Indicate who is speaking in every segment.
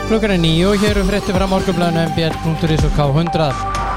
Speaker 1: Klukkan 9 og hér fréttir frá Morgunblaðinu mbl.is og K100.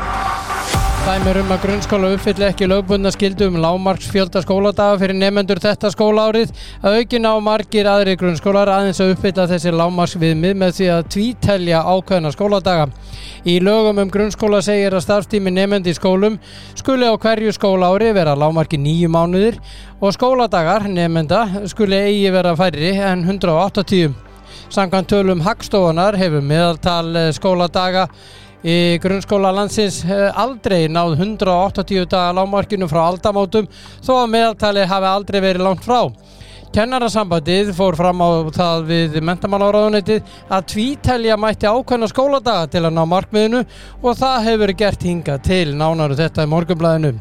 Speaker 1: Dæmi að grunnskóla uppfylli ekki lögbundna skyldu lágmarksfjölda skóladaga fyrir nemendur þetta skólaárið. Að auki ná margir aðrir grunnskólar aðeins að uppfylla þessi lágmarksviðmið með því að tvítelja ákveðna skóladaga. Í lögum grunnskóla segir að starfstími nemenda í skólum skuli á hverju skólaári vera lágmarki 9 mánuðir og skóladagar nemenda skuli eigi vera færri en 180. Samkvæmt tölum Hagstofunnar hefur meðaltal skóladaga í grunnskóla landsins aldrei náð 180 daga lágmarkinu frá aldamótum þó að meðaltali hafi aldrei verið langt frá. Kennarasambandið fór fram á það við menntamálaráðuneytið að tvítelja mætti ákveðna skóladaga til að ná markmiðinu og það hefur verið gert hingað til. Nánar þetta í Morgunblaðinu.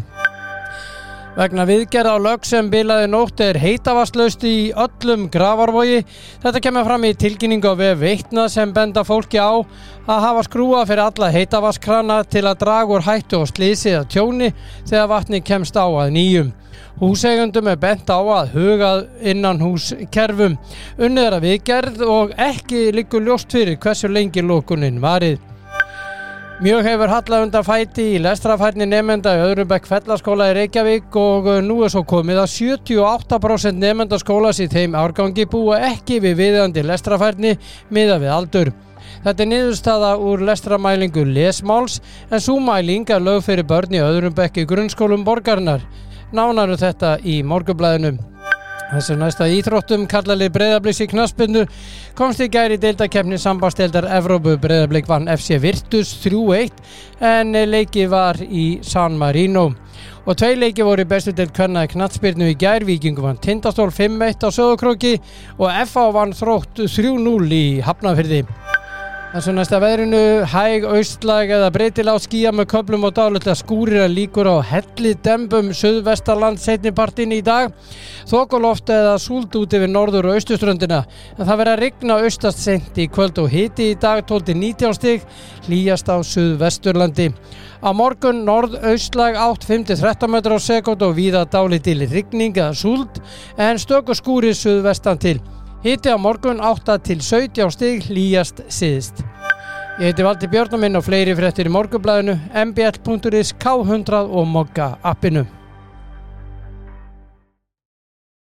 Speaker 1: Vegna viðgerða á lögg sem bilaði nótt heitavatnslaust í öllum Grafarvogi. Þetta kemur fram í tilkynningu á vef Veitna sem benda fólki á að hafa skrúa fyrir alla heitavatnskrana til að draga úr hættu og slysi eða tjóni þegar vatni kemst á að nýjum. Húseigendum bent á að hugað innanhúskerfum. Unnið að viðgerð og ekki liggur ljóst fyrir hversu lengi lokunin varið. Mjög hefur hallað undan fæti í lestrarfærni nemenda í öðrum bekk Fellaskóla í Reykjavík og nú svo komið að 78% nemenda skólans í þeim árgangi búa ekki við viðeigandi lestrarfærni miðað við aldur. Þetta niðurstaða úr lestramælingu lesmáls en sú mæling lögð fyrir börn í öðrum bekk í grunnskólum borgarinnar. Nánar þetta í Morgunblaðinu. Þessu næsta íþróttum karlalið Breiðabliks í knattspyrnu komst í gær í deildakeppni sambandsdeildar Evrópu. Breiðablik vann FC Virtus 3-1 en leiki var í San Marino. Og 2 leiki voru í bestu deild kvenna í knattspyrnu í gær. Víkingur vann Tindastól 5-1 á Sauðárkróki og FH vann Þrótt 3-0 í Hafnarfirði. Þessu næsta veðrinu hæg austlæg eða breytileg átt skýjað með köflum og dálitlar skúrir en líkur á hellidembum suðvesturland seinnipartinn í dag. Þokuloft eða súld út yfir norður- og austurströndina en það verður að rigna austast seint í kvöld og hiti í dag 12-19 stig, hlýjast á suðvesturlandi. Á morgun norðaustlæg átt 5-13 metrar á sekúndu og víða dálítil rigning eða súld en stöku skúrir suðvestan til. Hiti á morgun 8-17 stig, hlýjast syðst. Ég heiti Valdi Björn og minn á fleiri fréttir í Morgunblaðinu, mbl.is, K100 og Mogga appinu.